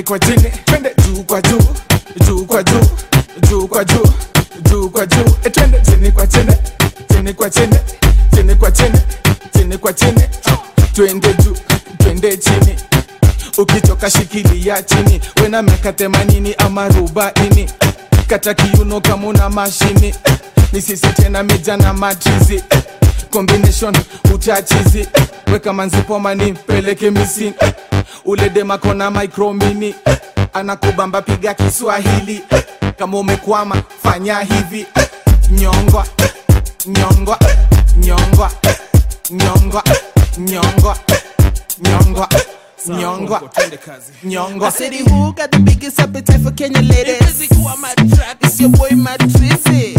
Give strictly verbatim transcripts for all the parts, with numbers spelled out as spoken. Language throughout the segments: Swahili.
kwa chini, twende juu kwa juu, juu kwa juu, juu kwa juu, juu kwa juu. E twende chini kwa chini, chini kwa chini, chini kwa chini, chini kwa chini. Twende juu, twende chini. Ukitoka shikilia chini, wena miaka themanini ama arobaini. Kata kiuno kama una mashini, ni sisi tena meja na matrizi. Combination utachizi, weka manzipo mani peleke missing. Ule dema kona micro mini, anakubamba piga Kiswahili. Kama umekwama fanya hivi, nyongwa, nyongwa, nyongwa, nyongwa, nyongwa, nyongwa, nyongwa, nyongwa. I said who got the biggest appetite for Kenya ladies? It's your boy Matrizi.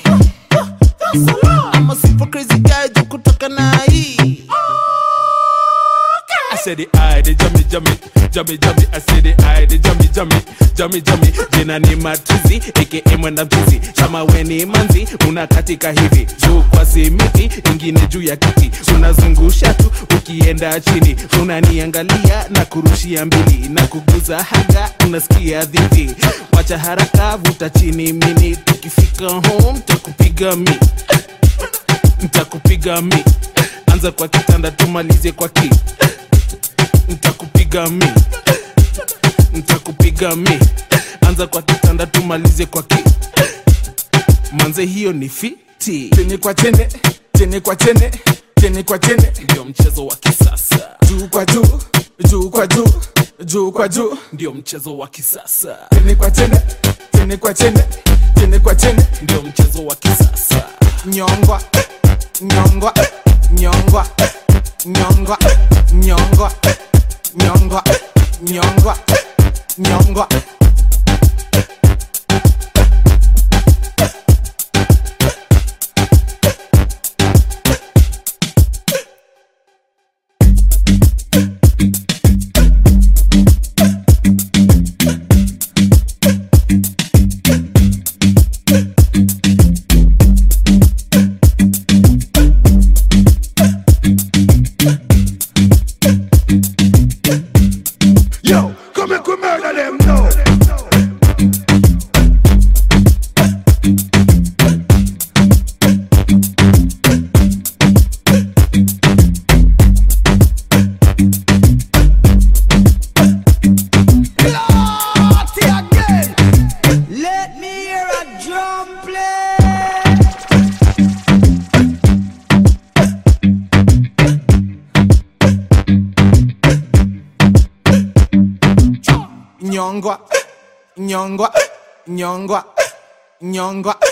I'm a super crazy guy, you kutoka na hii. I said the eye, the jummy jummy, jummy jummy. I said the eye, the jummy jummy, jummy jummy. Jina ni Matrizi, aka mwenda mchizi. Kama weni manzi, unakatika hivi. Juu kwa simiti, ingine juu ya kiti. Unazungusha tu, ukienda chini. Unaniangalia na kurushia mbili. Na kuguza haga, unasikia dhiti. Wacha haraka, vuta chini mini. Tukifika home, takupiga mi. Ntakupiga mi. Anza kwa kitanda, tumalize kwa ki. Ntakupiga mi, ntakupiga mi. Anza kwa kitanda tumalize kwa ki. Manze hiyo ni fiti. Chini kwa chini, chini kwa chini, chini kwa chini. Ndio mchezo wa kisasa. Juu kwa juu, juu kwa juu, juu kwa juu. Ndio mchezo wa kisasa. Chini kwa chini, chini kwa chini, chini kwa chini. Ndio mchezo wa kisasa. Nyongwa, nyongwa, nyongwa, nyongwa, nyongwa, nyongwa, nyongwa, nyongwa. Yo, come and come murder them now. Party again. Let me hear a drum play. Nyongwa, nyongwa, nyongwa, nyongwa.